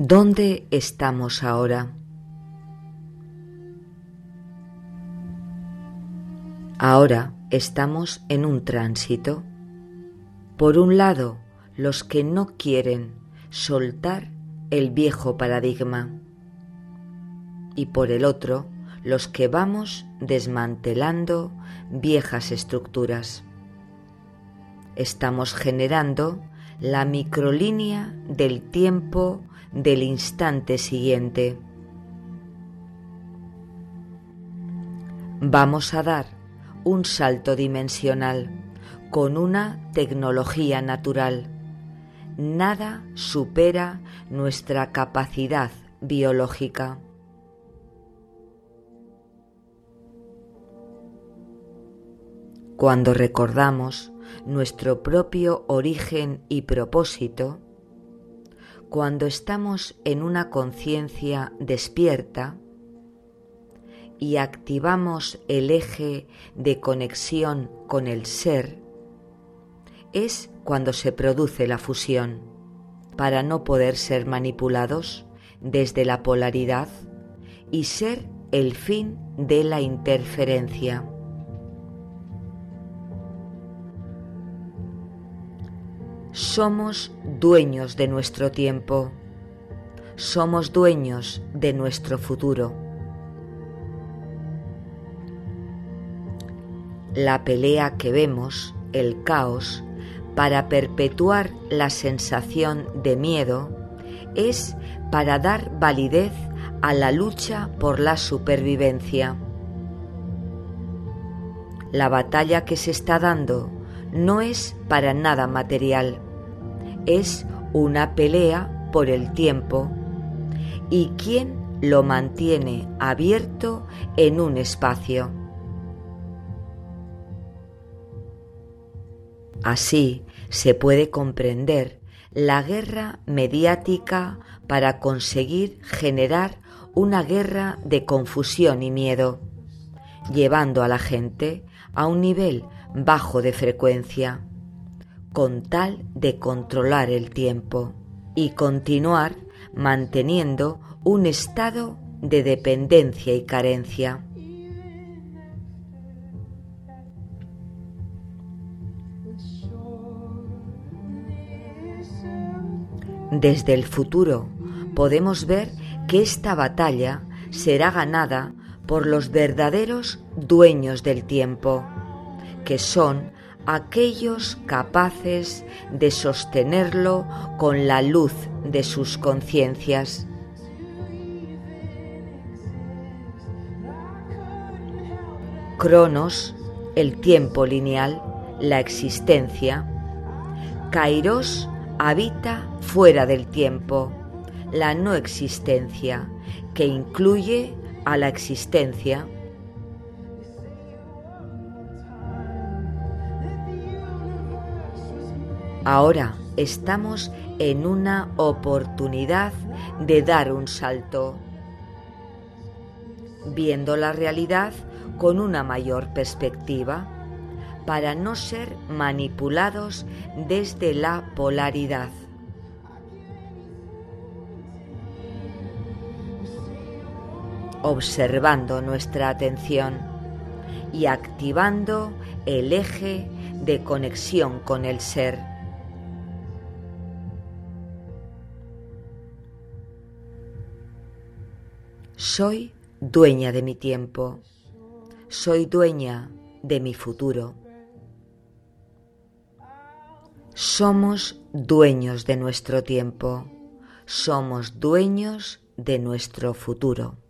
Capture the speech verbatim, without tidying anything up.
¿Dónde estamos ahora? Ahora estamos en un tránsito. Por un lado, los que no quieren soltar el viejo paradigma, y por el otro, los que vamos desmantelando viejas estructuras. Estamos generando la microlínea del tiempo del instante siguiente. Vamos a dar un salto dimensional con una tecnología natural. Nada supera nuestra capacidad biológica. Cuando recordamos nuestro propio origen y propósito, cuando estamos en una conciencia despierta y activamos el eje de conexión con el ser, es cuando se produce la fusión, para no poder ser manipulados desde la polaridad y ser el fin de la interferencia. Somos dueños de nuestro tiempo, somos dueños de nuestro futuro. La pelea que vemos, el caos, para perpetuar la sensación de miedo, es para dar validez a la lucha por la supervivencia. La batalla que se está dando no es para nada material, es una pelea por el tiempo. ¿Y quién lo mantiene abierto en un espacio? Así se puede comprender la guerra mediática para conseguir generar una guerra de confusión y miedo, llevando a la gente a un nivel bajo de frecuencia, con tal de controlar el tiempo y continuar manteniendo un estado de dependencia y carencia. Desde el futuro podemos ver que esta batalla será ganada por los verdaderos dueños del tiempo, que son aquellos capaces de sostenerlo con la luz de sus conciencias. Cronos, el tiempo lineal, la existencia. Kairos habita fuera del tiempo, la no existencia, que incluye a la existencia. Ahora estamos en una oportunidad de dar un salto, viendo la realidad con una mayor perspectiva, para no ser manipulados desde la polaridad. Observando nuestra atención y activando el eje de conexión con el ser. Soy dueña de mi tiempo, soy dueña de mi futuro. Somos dueños de nuestro tiempo, somos dueños de nuestro futuro.